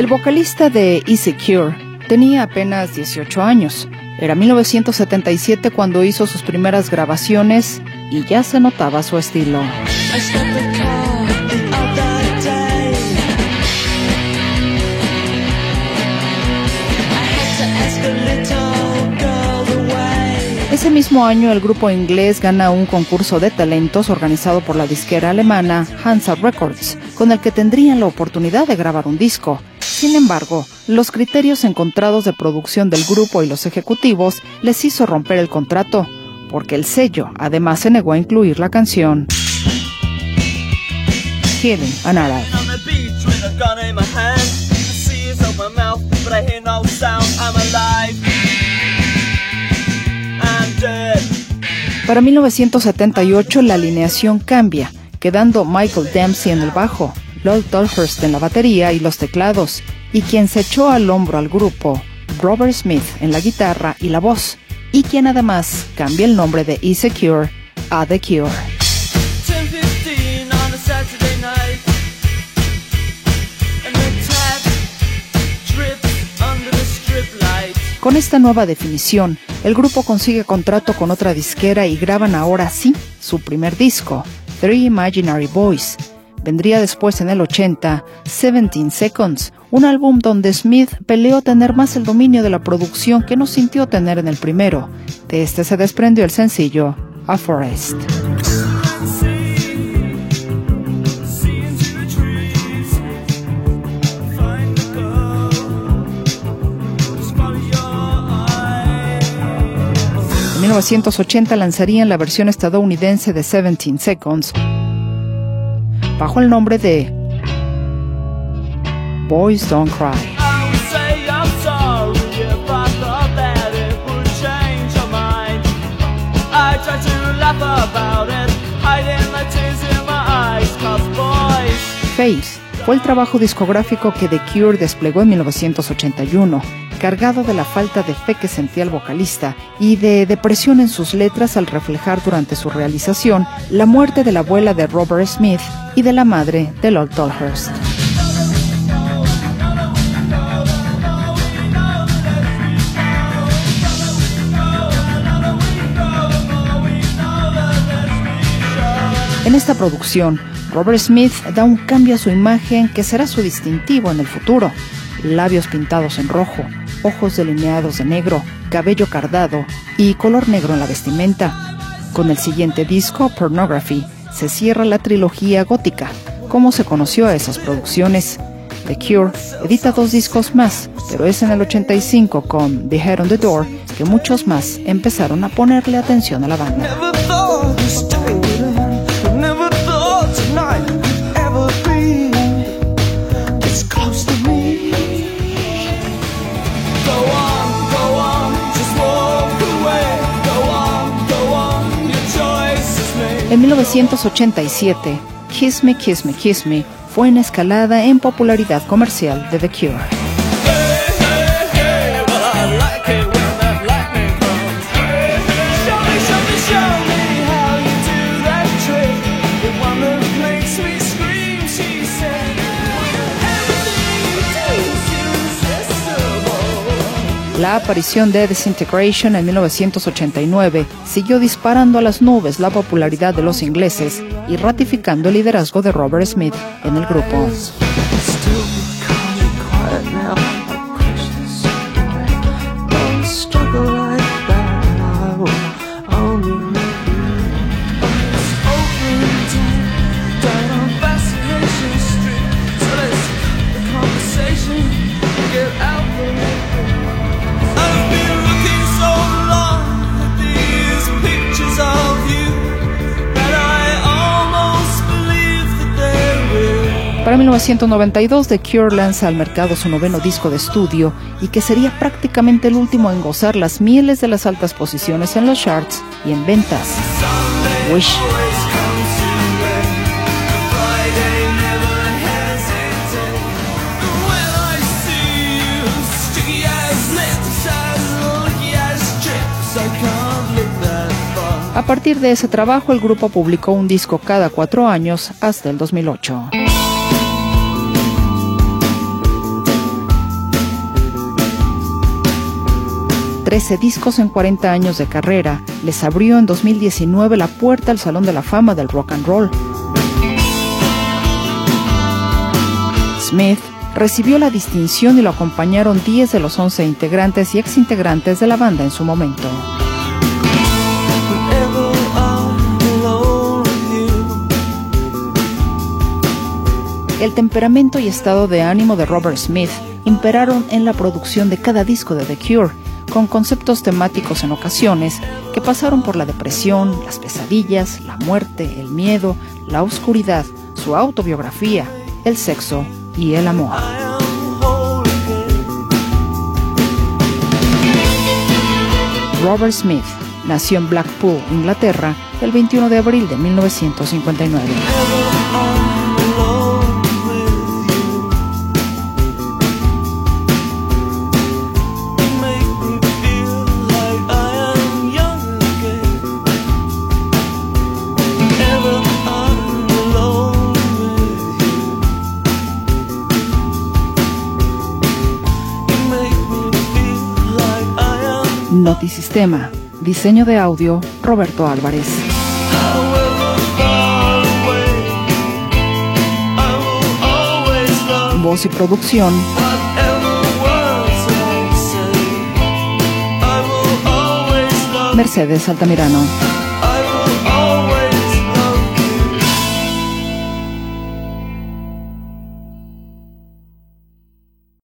El vocalista de Insecure tenía apenas 18 años. Era 1977 cuando hizo sus primeras grabaciones y ya se notaba su estilo. Ese mismo año el grupo inglés gana un concurso de talentos organizado por la disquera alemana Hansa Records, con el que tendrían la oportunidad de grabar un disco. Sin embargo, los criterios encontrados de producción del grupo y los ejecutivos les hizo romper el contrato, porque el sello además se negó a incluir la canción Killing an Arab. Para 1978 la alineación cambia, quedando Michael Dempsey en el bajo, Lol Tolhurst en la batería y los teclados, y quien se echó al hombro al grupo, Robert Smith en la guitarra y la voz, y quien además cambia el nombre de Insecure a The Cure. Con esta nueva definición, el grupo consigue contrato con otra disquera y graban ahora sí su primer disco, Three Imaginary Boys. Vendría después en el 80, 17 Seconds, un álbum donde Smith peleó tener más el dominio de la producción que no sintió tener en el primero. De este se desprendió el sencillo A Forest. En 1980 lanzarían la versión estadounidense de 17 Seconds bajo el nombre de Boys Don't Cry. Faith fue el trabajo discográfico que The Cure desplegó en 1981, cargado de la falta de fe que sentía el vocalista y de depresión en sus letras al reflejar durante su realización la muerte de la abuela de Robert Smith y de la madre de Lol Tolhurst. En esta producción, Robert Smith da un cambio a su imagen que será su distintivo en el futuro. Labios pintados en rojo, ojos delineados de negro, cabello cardado y color negro en la vestimenta. Con el siguiente disco, Pornography, se cierra la trilogía gótica. ¿Cómo se conoció a esas producciones? The Cure edita 2 discos más, pero es en el 85 con The Head on the Door que muchos más empezaron a ponerle atención a la banda. En 1987, Kiss Me, Kiss Me, Kiss Me fue en escalada en popularidad comercial de The Cure. La aparición de Disintegration en 1989 siguió disparando a las nubes la popularidad de los ingleses y ratificando el liderazgo de Robert Smith en el grupo. Para 1992, The Cure lanza al mercado su 9º disco de estudio y que sería prácticamente el último en gozar las mieles de las altas posiciones en los charts y en ventas. Wish. A partir de ese trabajo, el grupo publicó un disco cada 4 años hasta el 2008. 13 discos en 40 años de carrera, les abrió en 2019 la puerta al Salón de la Fama del Rock and Roll. Smith recibió la distinción y lo acompañaron 10 de los 11 integrantes y exintegrantes de la banda en su momento. El temperamento y estado de ánimo de Robert Smith imperaron en la producción de cada disco de The Cure, con conceptos temáticos en ocasiones que pasaron por la depresión, las pesadillas, la muerte, el miedo, la oscuridad, su autobiografía, el sexo y el amor. Robert Smith nació en Blackpool, Inglaterra, el 21 de abril de 1959. Notisistema, diseño de audio, Roberto Álvarez. Voz y producción, Mercedes Altamirano.